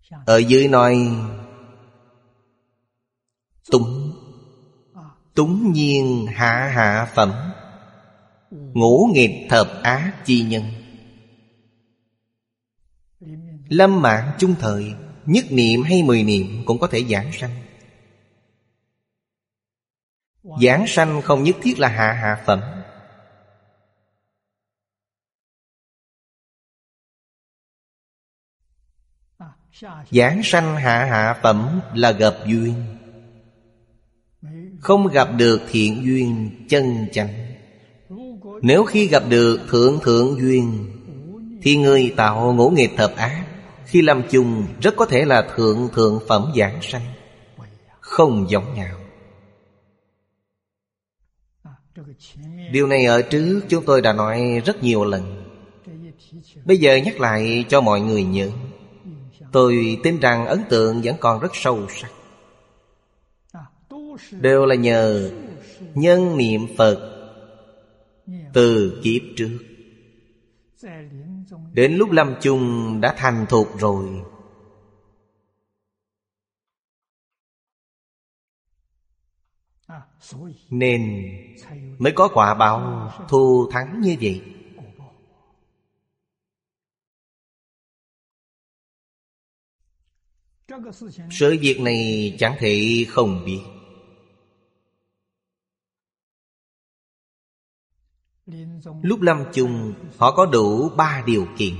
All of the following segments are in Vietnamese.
Ở dưới nói túng, túng nhiên hạ hạ phẩm, ngũ nghịch thập ác chi nhân. Lâm mạng chung thời, nhất niệm hay 10 niệm cũng có thể giảng sanh. Giảng sanh không nhất thiết là hạ hạ phẩm. Giảng sanh hạ hạ phẩm là gặp duyên. Không gặp được thiện duyên chân chánh. Nếu khi gặp được thượng thượng duyên thì người tạo ngũ nghịch thập ác khi lâm chung rất có thể là thượng thượng phẩm giảng sanh. Không giống nhau. Điều này ở trước chúng tôi đã nói rất nhiều lần. Bây giờ nhắc lại cho mọi người nhớ. Tôi tin rằng ấn tượng vẫn còn rất sâu sắc. Đều là nhờ nhân niệm Phật từ kiếp trước. Đến lúc lâm chung đã thành thục rồi. Nên mới có quả báo thù thắng như vậy. Sự việc này chẳng thể không biết. Lúc lâm chung họ có đủ 3 điều kiện.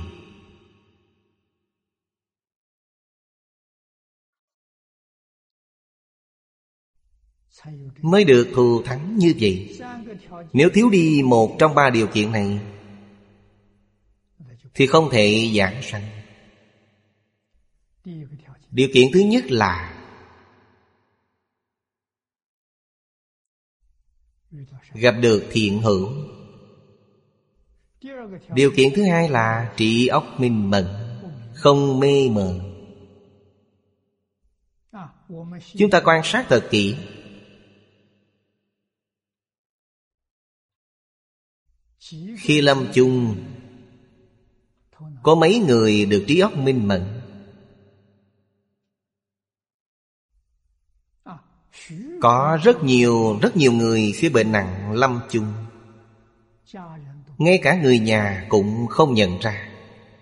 Mới được thù thắng như vậy. Nếu thiếu đi một trong 3 điều kiện này thì không thể giảng sanh. Điều kiện thứ nhất là gặp được thiện hữu. Điều kiện thứ hai là trí óc minh mẫn, không mê mờ. Chúng ta quan sát thật kỹ. Khi lâm chung có mấy người được trí óc minh mẫn? Có rất nhiều người khi bệnh nặng lâm chung, ngay cả người nhà cũng không nhận ra.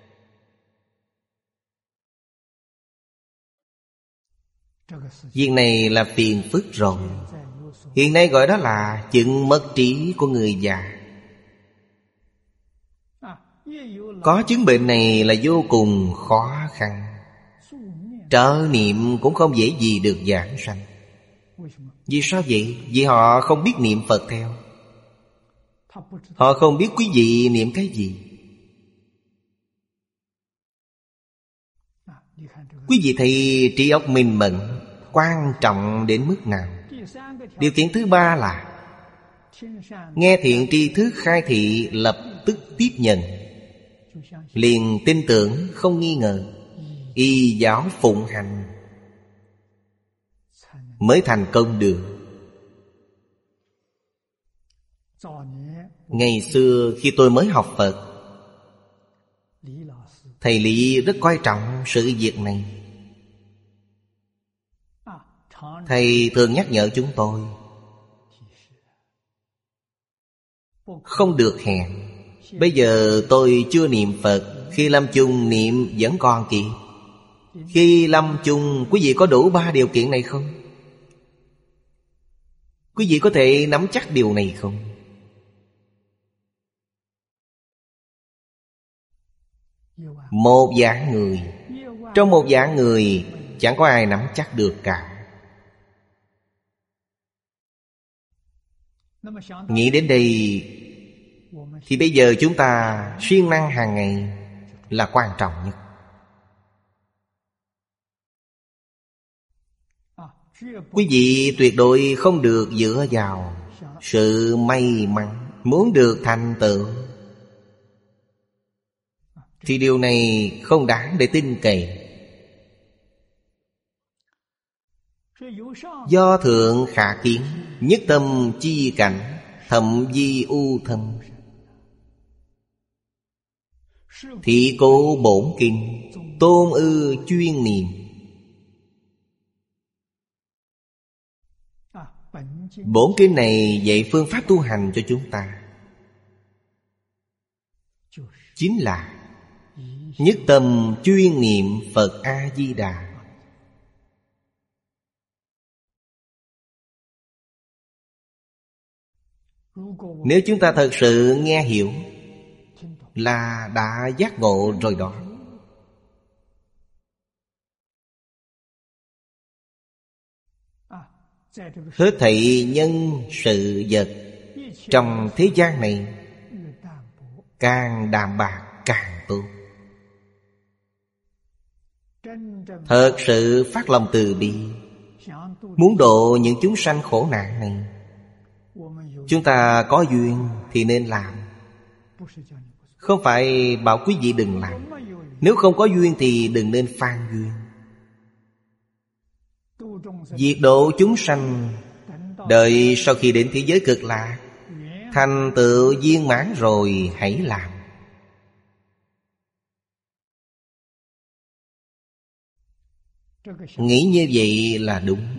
Việc này là phiền phức rồi. Hiện nay gọi đó là chứng mất trí của người già. Có chứng bệnh này là vô cùng khó khăn. Trợ niệm cũng không dễ gì được giảng sanh. Vì sao vậy? Vì họ không biết niệm Phật theo. Họ không biết quý vị niệm cái gì. Quý vị thấy trí óc minh mẫn quan trọng đến mức nào? Điều kiện thứ ba là nghe thiện tri thức khai thị lập tức tiếp nhận, liền tin tưởng không nghi ngờ, y giáo phụng hành mới thành công được. Ngày xưa khi tôi mới học Phật, thầy Lý rất coi trọng sự việc này. Thầy thường nhắc nhở chúng tôi không được hẹn. Bây giờ tôi chưa niệm Phật, khi lâm chung niệm vẫn còn kịp. Khi lâm chung quý vị có đủ 3 điều kiện này không? Quý vị có thể nắm chắc điều này không? Một vạn người, trong 1 vạn người chẳng có ai nắm chắc được cả. Nghĩ đến đây thì bây giờ chúng ta siêng năng hàng ngày là quan trọng nhất. Quý vị tuyệt đối không được dựa vào sự may mắn muốn được thành tựu, thì điều này không đáng để tin cậy. Do thượng khả kiến, nhất tâm chi cảnh, thậm di u thâm. Thị cụ bổn kinh, tôn ư chuyên niệm. Bổn kinh này dạy phương pháp tu hành cho chúng ta, chính là nhất tâm chuyên niệm Phật A-di-đà. Nếu chúng ta thật sự nghe hiểu là đã giác ngộ rồi đó. Hết thảy nhân sự vật trong thế gian này, càng đạm bạc càng tốt. Thật sự phát lòng từ bi, muốn độ những chúng sanh khổ nạn này. Chúng ta có duyên thì nên làm, không phải bảo quý vị đừng làm. Nếu không có duyên thì đừng nên phan duyên. Việc độ chúng sanh, đợi sau khi đến thế giới cực lạc, thành tựu viên mãn rồi hãy làm. Nghĩ như vậy là đúng.